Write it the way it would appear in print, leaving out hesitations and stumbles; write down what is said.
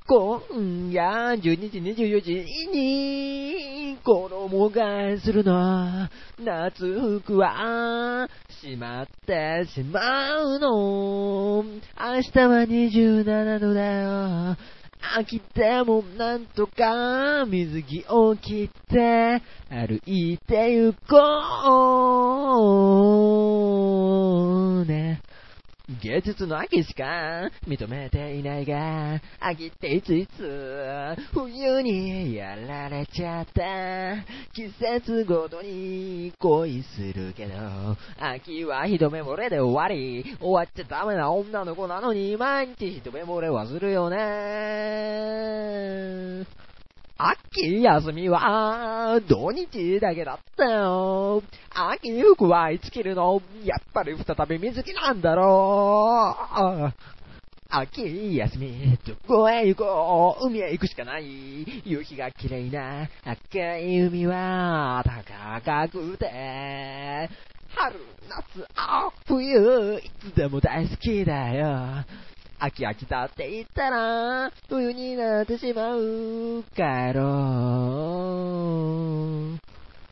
今夜12時24時に衣替えするの。夏服はしまってしまうの。明日は27度だよ。秋でもなんとか水着を着て歩いて行こうね。芸術の秋しか認めていないが、秋っていついつ冬にやられちゃった。季節ごとに恋するけど、秋は一目惚れで終わり。終わっちゃダメな女の子なのに毎日一目惚れはするよね。秋休みは土日だけだったよ。秋服はいつ着るの？やっぱり再び水着なんだろう。秋休みどこへ行こう？海へ行くしかない。夕日が綺麗な赤い海は高くて、春、夏、冬、いつでも大好きだよ。秋だって言ったら冬になってしまう。帰ろう。